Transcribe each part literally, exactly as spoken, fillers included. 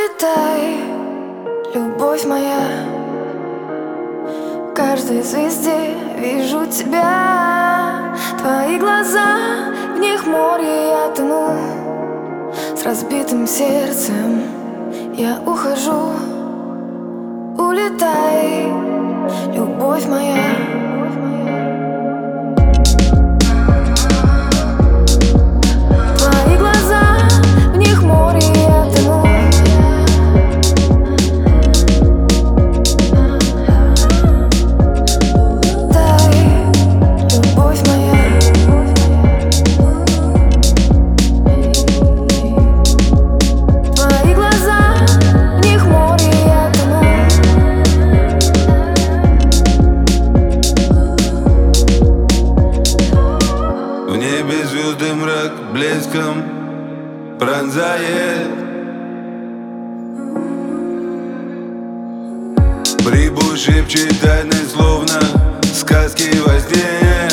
Улетай, любовь моя, в каждой звезде вижу тебя. Твои глаза, в них море я тону. С разбитым сердцем я ухожу. Улетай, любовь моя. Твои глаза, в них море я тону. В небе звезды мрак блеском пронзает. Прибой шепчет тайны, словно сказки во сне.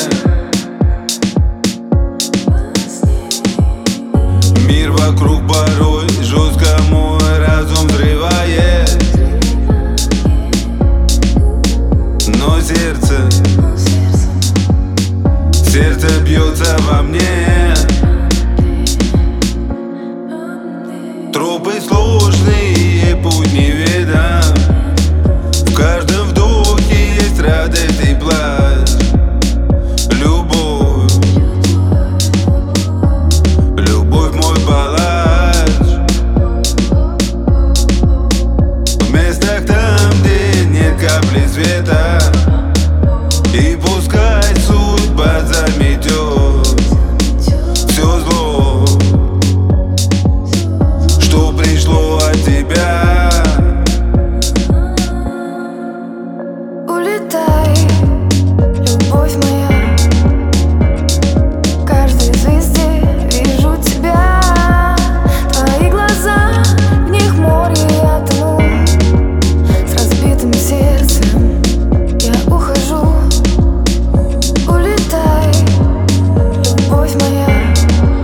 Мир вокруг порой жестко мой разум взрывает. Но сердце Сердце бьется во мне. Тропы сложные, путь неведом. В каждом вдохе есть радость и плач. Любовь, любовь мой палач. В местах там, где нет капли света, и пускай судьба заметет все зло, что пришло от тебя. Улетай, любовь моя, в каждой звезде вижу тебя. Твои глаза, в них море я тону. С разбитым сердцем я ухожу. Улетай, любовь моя,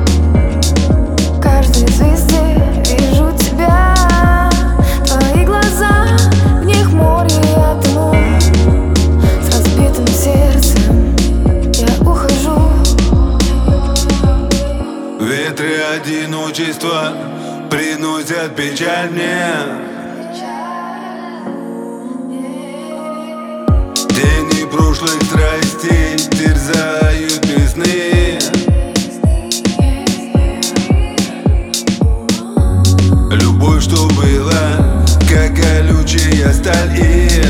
в каждой звезде вижу тебя. Твои глаза, в них море я тону. С разбитым сердцем я ухожу. Ветры одиночества приносят печаль мне. Тени прошлых страстей терзают весны. Любовь, что была, как колючая сталь, и